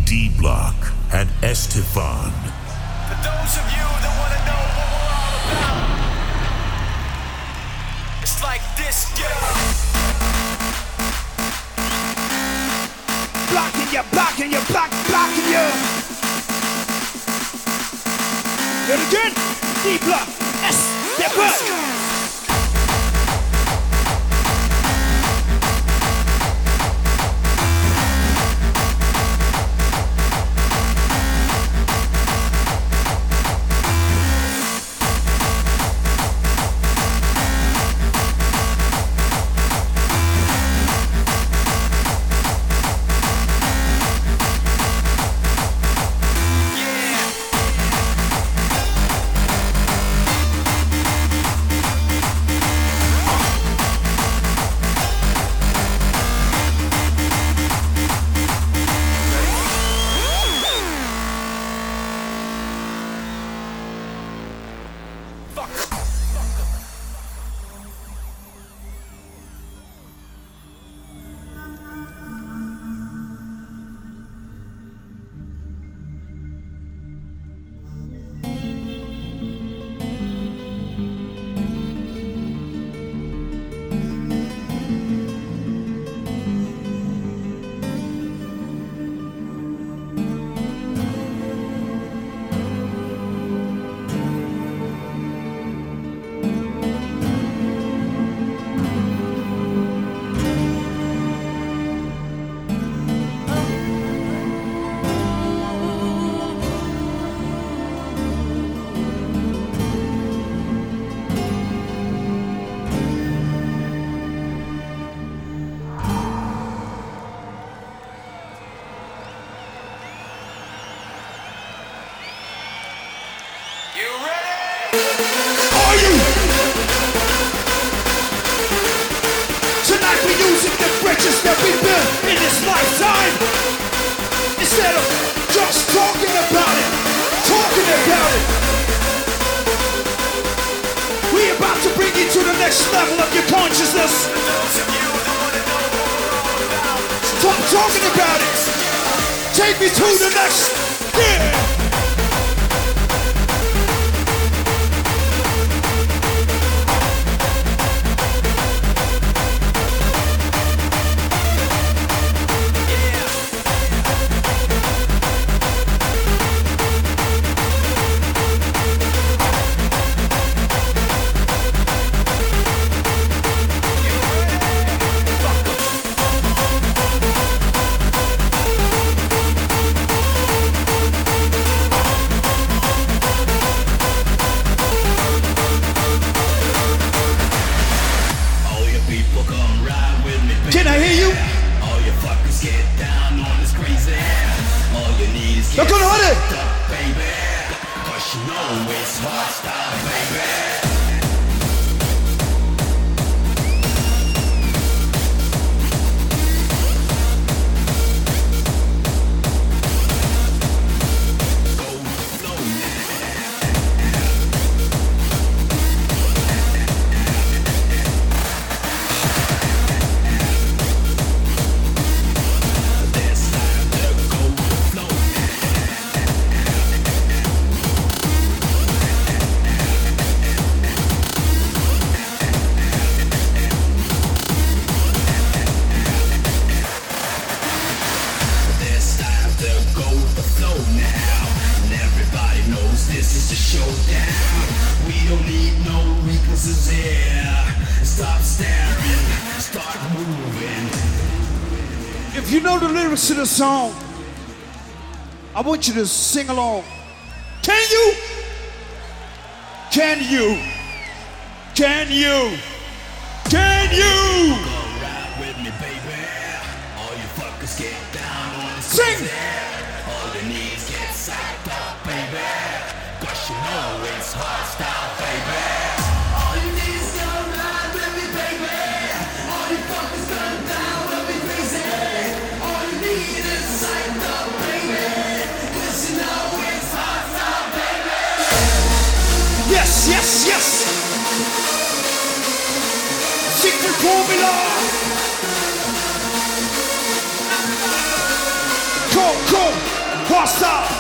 D-Block and Estefan. For those of you that want to know what we're all about, it's like this, yeah. Blocking you, blocking you, blocking you. Hear it again. D-Block, Estefan. To the song, I want you to sing along. Can you? Can you? Can you? Can you? Go ride with me, baby. All you fuckers get down on the sing. All your knees get psyched up, baby. Cause you know it's hardstyle, baby. All you need is to ride with me, baby. All you fuckers come down with me crazy. All you need is psyched up, baby. Cause you know it's hardstyle, baby. Yes, yes, yes. Secret formula. hostile.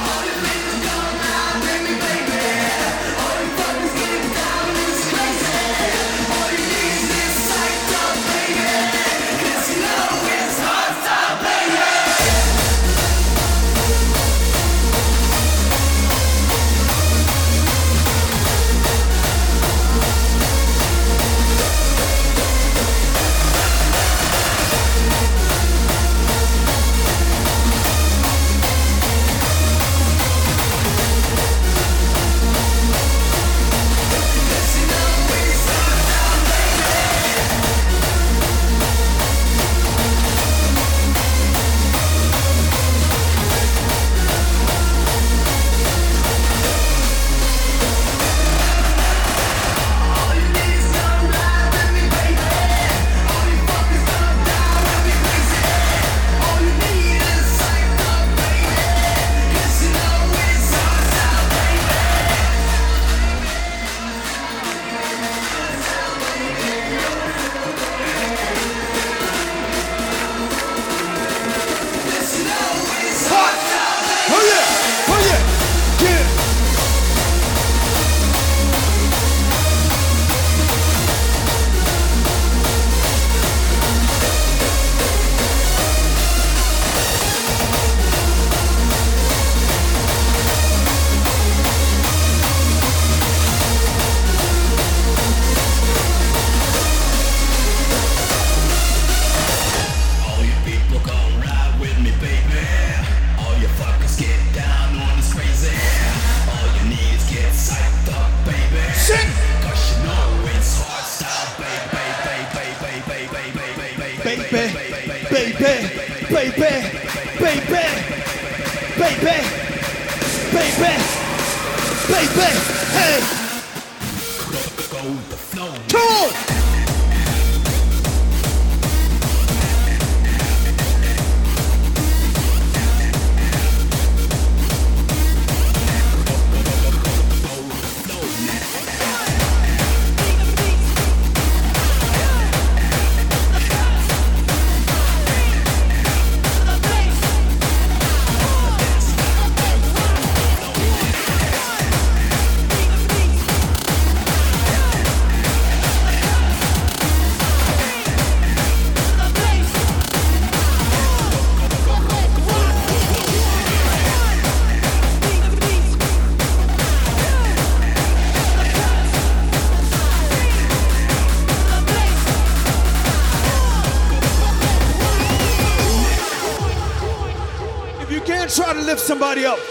Try to lift somebody up.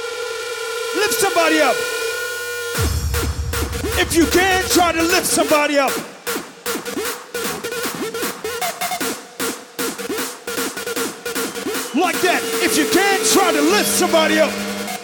Lift somebody up. If you can, try to lift somebody up. Like that. If you can, try to lift somebody up.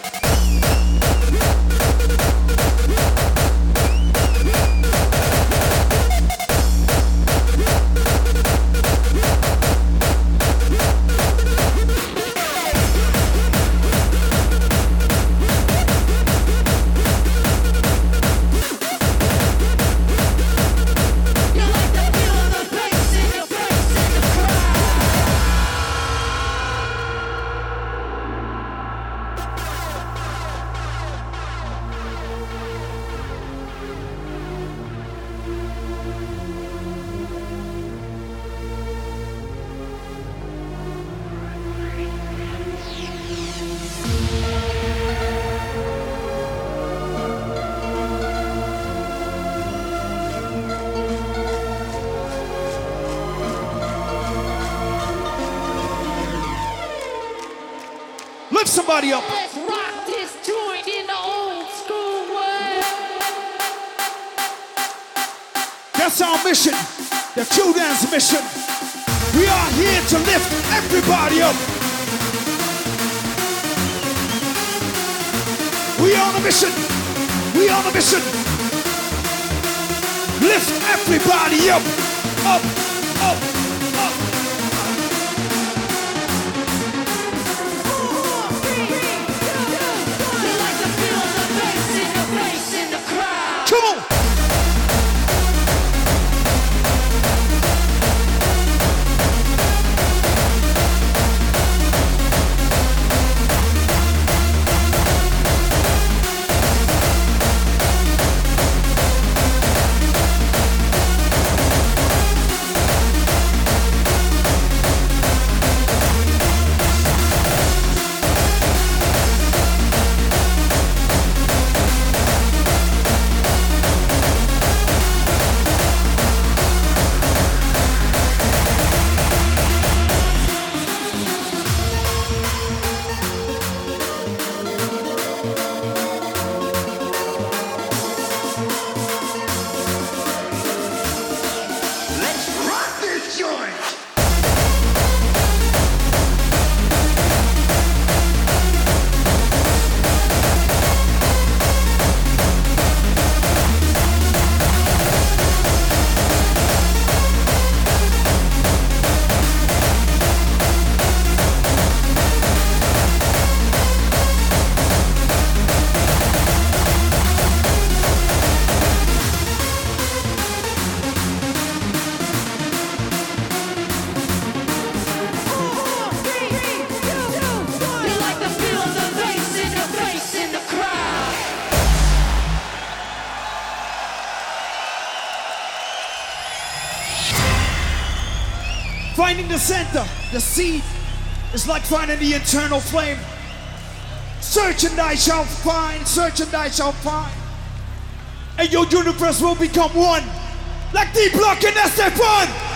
Lift somebody up. Let's rock this joint in the old school way. That's our mission, the Q-Dance mission. We are here to lift everybody up. We on a mission. We on a mission. Lift everybody up, up, up, up. Come on! Finding the center, the seed, is like finding the eternal flame. Search and I shall find, search and I shall find. And your universe will become one. Like D-Block and Estefan.